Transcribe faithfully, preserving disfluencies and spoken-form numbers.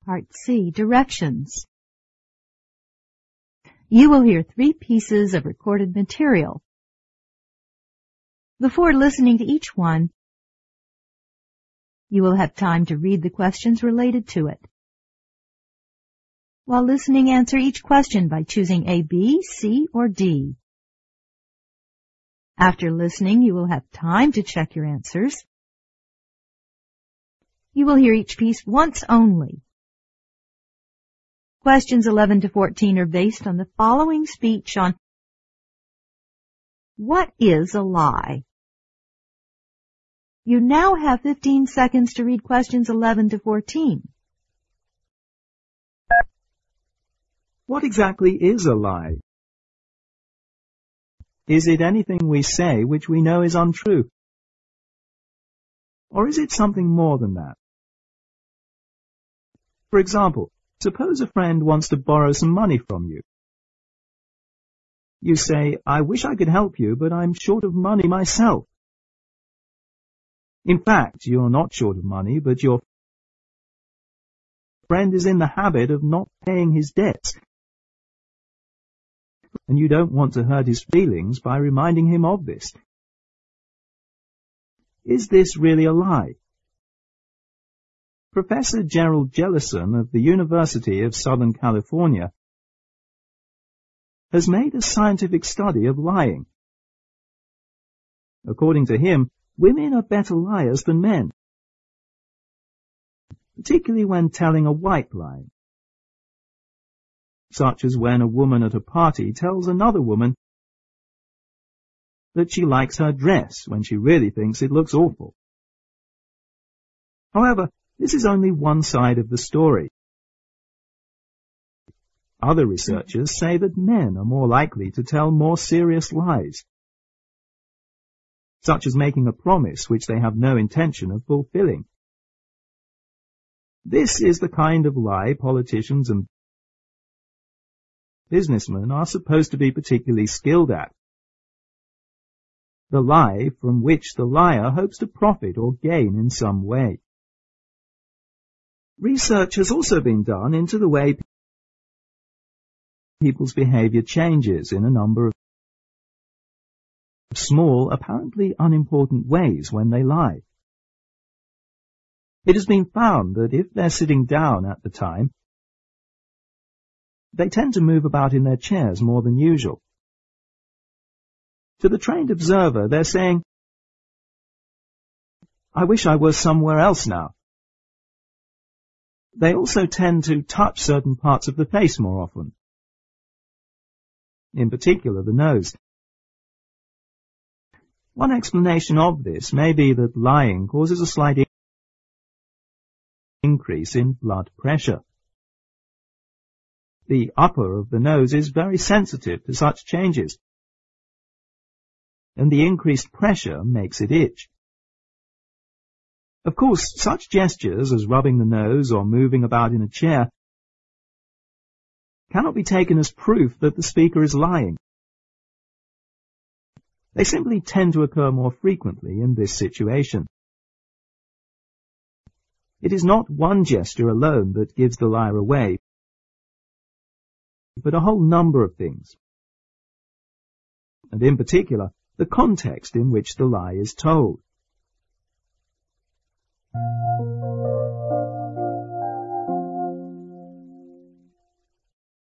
Part C, Directions. You will hear three pieces of recorded material. Before listening to each one, you will have time to read the questions related to it. While listening, answer each question by choosing A, B, C, or D. After listening, you will have time to check your answers. You will hear each piece once only. Questions eleven to fourteen are based on the following speech on what is a lie. You now have fifteen seconds to read questions eleven to fourteen. What exactly is a lie? Is it anything we say which we know is untrue? Or is it something more than that? For example, suppose a friend wants to borrow some money from you. You say, I wish I could help you, but I'm short of money myself. In fact, you're not short of money, but your friend is in the habit of not paying his debts, and you don't want to hurt his feelings by reminding him of this. Is this really a lie? Professor Gerald Jellison of the University of Southern California has made a scientific study of lying. According to him, women are better liars than men, particularly when telling a white lie, such as when a woman at a party tells another woman that she likes her dress when she really thinks it looks awful. However, this is only one side of the story. Other researchers say that men are more likely to tell more serious lies, such as making a promise which they have no intention of fulfilling. This is the kind of lie politicians and businessmen are supposed to be particularly skilled at. The lie from which the liar hopes to profit or gain in some way. Research has also been done into the way people's behavior changes in a number of small, apparently unimportant ways when they lie. It has been found that if they're sitting down at the time, they tend to move about in their chairs more than usual. To the trained observer, they're saying, I wish I was somewhere else now. They also tend to touch certain parts of the face more often, in particular the nose. One explanation of this may be that lying causes a slight increase in blood pressure. The upper of the nose is very sensitive to such changes, and the increased pressure makes it itch. Of course, such gestures as rubbing the nose or moving about in a chair cannot be taken as proof that the speaker is lying. They simply tend to occur more frequently in this situation. It is not one gesture alone that gives the liar away, but a whole number of things, and in particular, the context in which the lie is told.